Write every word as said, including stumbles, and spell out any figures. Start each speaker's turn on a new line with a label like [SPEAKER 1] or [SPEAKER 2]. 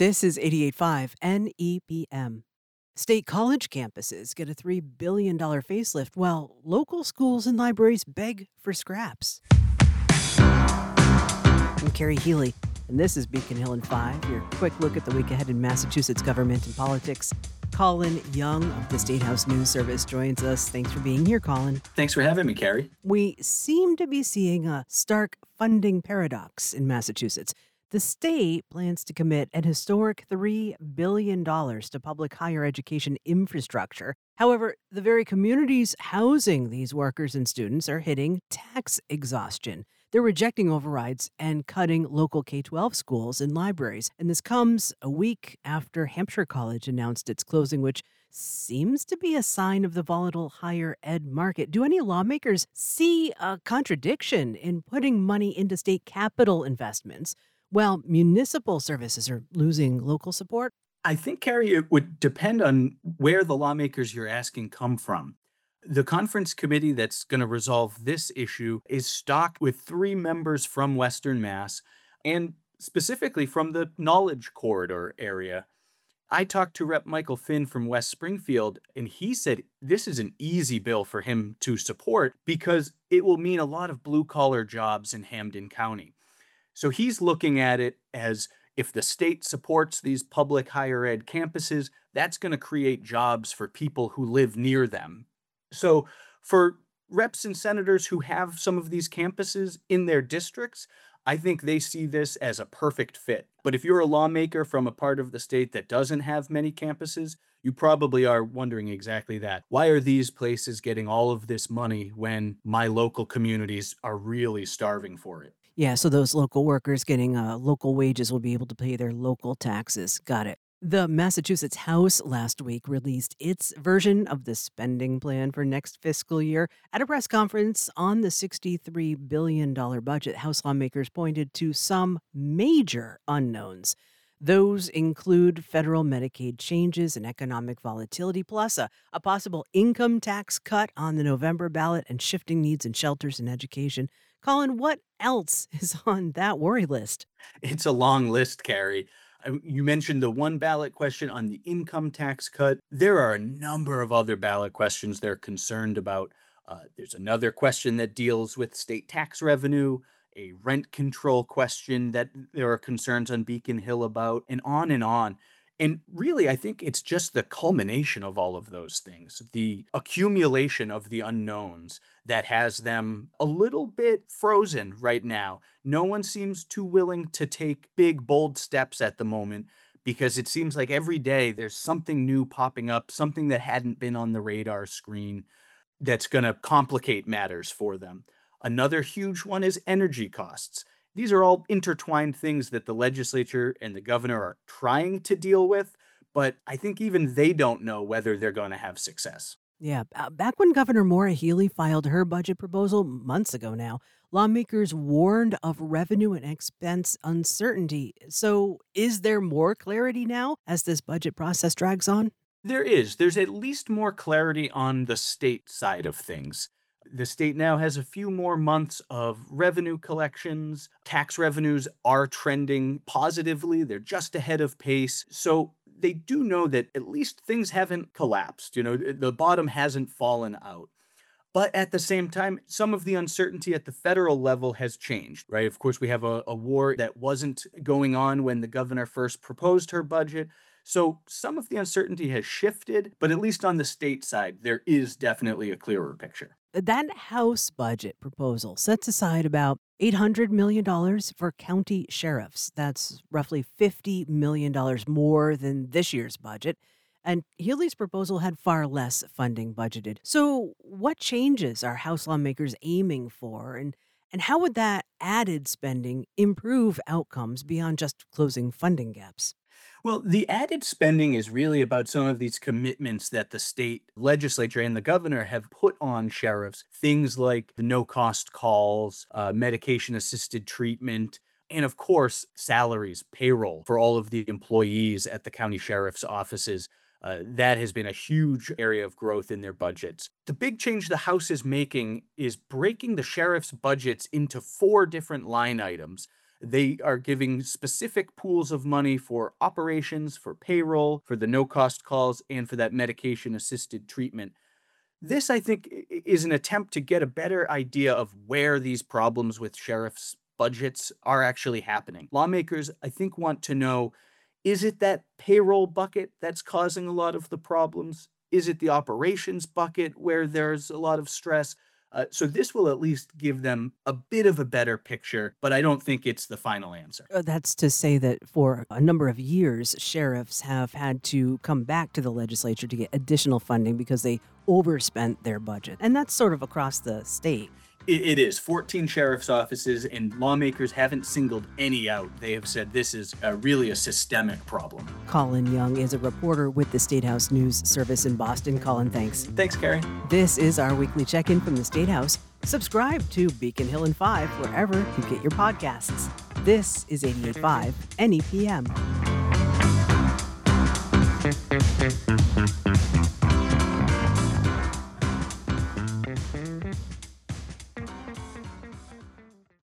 [SPEAKER 1] This is eighty-eight point five N E P M. State college campuses get a three billion dollars facelift while local schools and libraries beg for scraps. I'm Carrie Healy, and this is Beacon Hill in five, your quick look at the week ahead in Massachusetts government and politics. Colin Young of the State House News Service joins us. Thanks for being here, Colin.
[SPEAKER 2] Thanks for having me, Carrie.
[SPEAKER 1] We seem to be seeing a stark funding paradox in Massachusetts. The state plans to commit an historic three billion dollars to public higher education infrastructure. However, the very communities housing these workers and students are hitting tax exhaustion. They're rejecting overrides and cutting local K twelve schools and libraries. And this comes a week after Hampshire College announced its closing, which seems to be a sign of the volatile higher ed market. Do any lawmakers see a contradiction in putting money into state capital investments while municipal services are losing local support?
[SPEAKER 2] I think, Carrie, it would depend on where the lawmakers you're asking come from. The conference committee that's going to resolve this issue is stocked with three members from Western Mass and specifically from the Knowledge Corridor area. I talked to Representative Michael Finn from West Springfield, and he said this is an easy bill for him to support because it will mean a lot of blue-collar jobs in Hampden County. So he's looking at it as if the state supports these public higher ed campuses, that's going to create jobs for people who live near them. So for reps and senators who have some of these campuses in their districts, I think they see this as a perfect fit. But if you're a lawmaker from a part of the state that doesn't have many campuses, you probably are wondering exactly that. Why are these places getting all of this money when my local communities are really starving for it?
[SPEAKER 1] Yeah, so those local workers getting uh, local wages will be able to pay their local taxes. Got it. The Massachusetts House last week released its version of the spending plan for next fiscal year. At a press conference on the sixty-three billion dollars budget, House lawmakers pointed to some major unknowns. Those include federal Medicaid changes and economic volatility, plus a, a possible income tax cut on the November ballot and shifting needs in shelters and education. Colin, what else is on that worry list?
[SPEAKER 2] It's a long list, Carrie. Uh, You mentioned the one ballot question on the income tax cut. There are a number of other ballot questions they're concerned about. Uh, there's another question that deals with state tax revenue, a rent control question that there are concerns on Beacon Hill about, and on and on. And really, I think it's just the culmination of all of those things, the accumulation of the unknowns that has them a little bit frozen right now. No one seems too willing to take big, bold steps at the moment because it seems like every day there's something new popping up, something that hadn't been on the radar screen that's going to complicate matters for them. Another huge one is energy costs. These are all intertwined things that the legislature and the governor are trying to deal with, but I think even they don't know whether they're going to have success.
[SPEAKER 1] Yeah, uh, back when Governor Maura Healey filed her budget proposal months ago now, lawmakers warned of revenue and expense uncertainty. So is there more clarity now as this budget process drags on?
[SPEAKER 2] There is. There's at least more clarity on the state side of things. The state now has a few more months of revenue collections. Tax revenues are trending positively. They're just ahead of pace. So they do know that at least things haven't collapsed. You know, the bottom hasn't fallen out. But at the same time, some of the uncertainty at the federal level has changed, right? Of course, we have a, a war that wasn't going on when the governor first proposed her budget. So some of the uncertainty has shifted, but at least on the state side, there is definitely a clearer picture.
[SPEAKER 1] That House budget proposal sets aside about eight hundred million dollars for county sheriffs. That's roughly fifty million dollars more than this year's budget. And Healy's proposal had far less funding budgeted. So, what changes are House lawmakers aiming for? And, and how would that added spending improve outcomes beyond just closing funding gaps?
[SPEAKER 2] Well, the added spending is really about some of these commitments that the state legislature and the governor have put on sheriffs. Things like the no cost calls, uh, medication assisted treatment, and of course, salaries, payroll for all of the employees at the county sheriff's offices. Uh, that has been a huge area of growth in their budgets. The big change the House is making is breaking the sheriff's budgets into four different line items. They are giving specific pools of money for operations, for payroll, for the no-cost calls, and for that medication-assisted treatment. This, I think, i- is an attempt to get a better idea of where these problems with sheriffs' budgets are actually happening. Lawmakers, I think, want to know, is it that payroll bucket that's causing a lot of the problems? Is it the operations bucket where there's a lot of stress? Uh, so this will at least give them a bit of a better picture, but I don't think it's the final answer.
[SPEAKER 1] Uh, That's to say that for a number of years, sheriffs have had to come back to the legislature to get additional funding because they overspent their budget. And that's sort of across the state.
[SPEAKER 2] It, it is fourteen sheriff's offices, and lawmakers haven't singled any out. They have said this is a, really a systemic problem.
[SPEAKER 1] Colin Young is a reporter with the State House News Service in Boston. Colin, thanks.
[SPEAKER 2] Thanks, Carrie.
[SPEAKER 1] This is our weekly check-in from the State House. Subscribe to Beacon Hill and Five wherever you get your podcasts. This is eighty-eight point five N E P M.